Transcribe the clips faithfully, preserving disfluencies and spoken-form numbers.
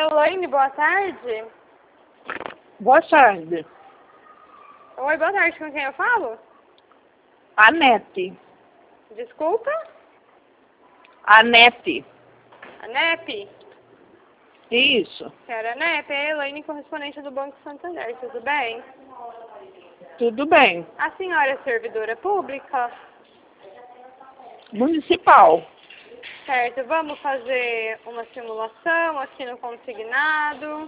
Elaine, boa tarde. Boa tarde. Oi, boa tarde. Com quem eu falo? Anete. Desculpa? Anete. A NEP? Isso. Quero a NEP, é a Elaine, correspondente do Banco Santander. Tudo bem? Tudo bem. A senhora é servidora pública? Municipal. Certo, vamos fazer uma simulação aqui no consignado.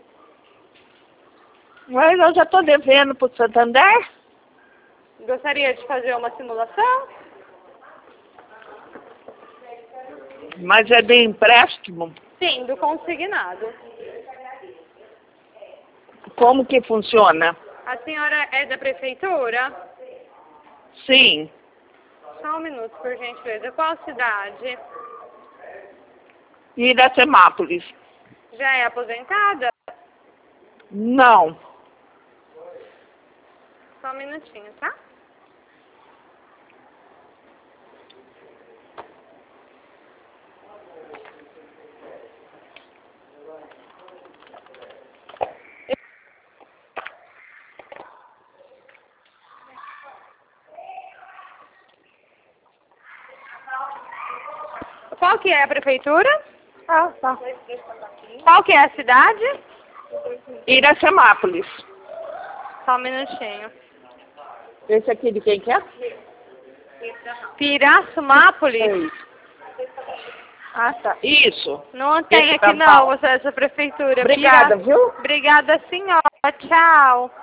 Mas eu já estou devendo para o Santander? Gostaria de fazer uma simulação? Mas é de empréstimo? Sim, do consignado. Como que funciona? A senhora é da prefeitura? Sim. Só um minuto, por gentileza. Qual cidade? Iracemápolis. Já é aposentada? Não. Só um minutinho, tá? Qual que é a prefeitura? Ah, tá. Qual que é a cidade? Iracemápolis. Só um minutinho. Esse aqui de quem que é? Pirassumápolis? Ah, tá. Isso. Não tem Esse aqui tá não, bom. essa prefeitura. Obrigada, Pira- viu? Obrigada, senhora. Tchau.